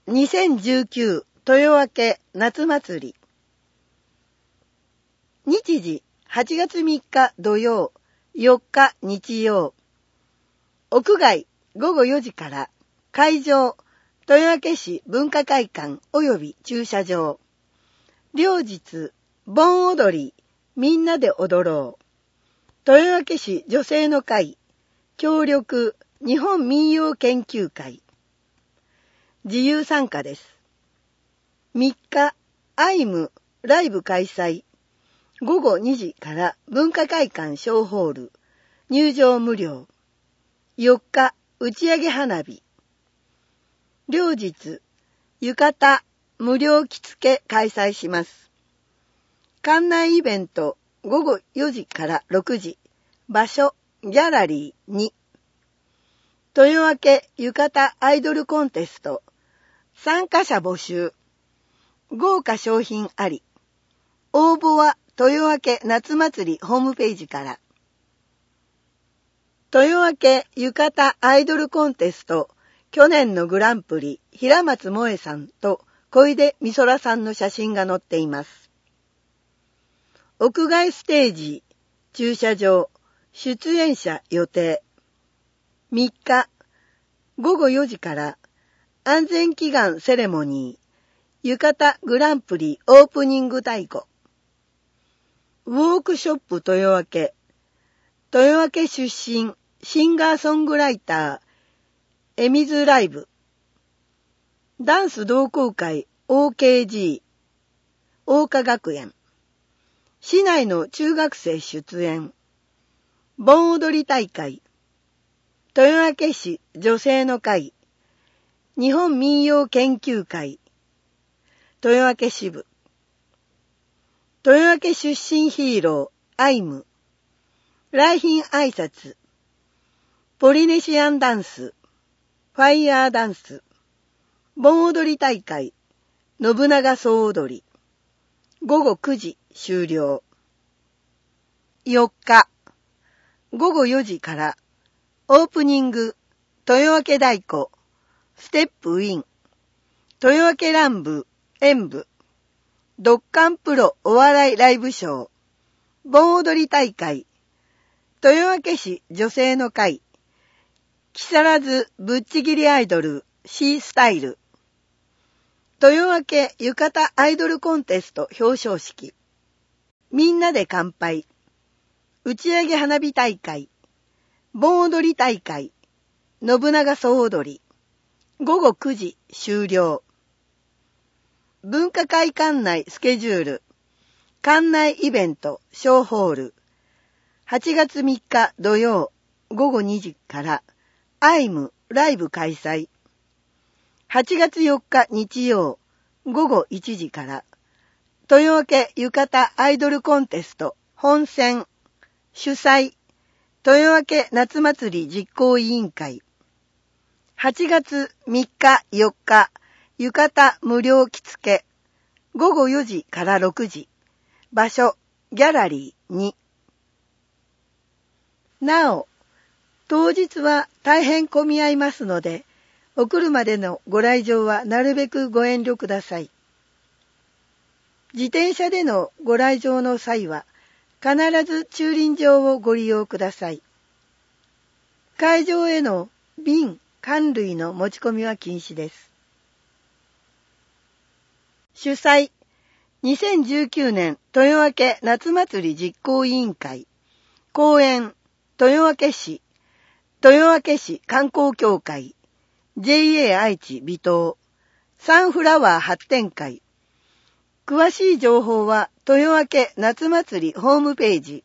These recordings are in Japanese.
2019豊明夏祭り。日時8月3日土曜、4日日曜。屋外午後4時から、会場豊明市文化会館及び駐車場。両日盆踊りみんなで踊ろう。豊明市女性の会協力日本民謡研究会。自由参加です。3日アイムライブ開催。午後2時から文化会館小ホール。入場無料。4日打ち上げ花火。両日浴衣無料着付け開催します。館内イベント午後4時から6時。場所ギャラリー2。豊明浴衣アイドルコンテスト。参加者募集。豪華商品あり。応募は豊明夏祭りホームページから。豊明浴衣アイドルコンテスト。去年のグランプリ平松萌さんと小出美空さんの写真が載っています。屋外ステージ駐車場出演者予定。3日午後4時から安全祈願セレモニー浴衣グランプリオープニング太鼓。ウォークショップ豊明出身シンガーソングライターエミズライブ。ダンス同好会 OKG 桜花学園。市内の中学生出演。盆踊り大会。豊明市女性の会。日本民謡研究会。豊明支部。豊明出身ヒーローアイム。来賓挨拶。ポリネシアンダンス。ファイヤーダンス。盆踊り大会。信長総踊り。午後9時終了。4日。午後4時からオープニング豊明太鼓ステップイン豊明乱舞演舞ドッカンプロお笑いライブショー盆踊り大会豊明市女性の会木更津ぶっちぎりアイドル C スタイル豊明浴衣アイドルコンテスト表彰式みんなで乾杯打ち上げ花火大会盆踊り大会信長総踊り午後9時終了。文化会館内スケジュール館内イベント小ホール8月3日土曜午後2時からアイムライブ開催。8月4日日曜午後1時から豊明浴衣アイドルコンテスト本選主催豊明夏祭り実行委員会。8月3日4日浴衣無料着付け午後4時から6時場所ギャラリー2。なお当日は大変混み合いますのでお車でのご来場はなるべくご遠慮ください。自転車でのご来場の際は必ず駐輪場をご利用ください。会場への瓶、缶類の持ち込みは禁止です。主催、2019年豊明夏祭り実行委員会、公園、豊明市観光協会、JA 愛知微糖、サンフラワー発展会。詳しい情報は豊明夏祭りホームページ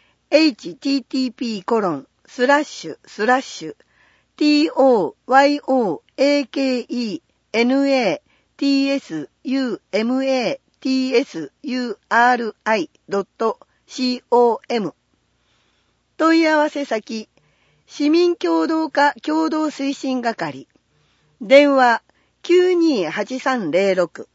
http://toyokenatsuri.com 問い合わせ先市民協働課共同推進係電話 928306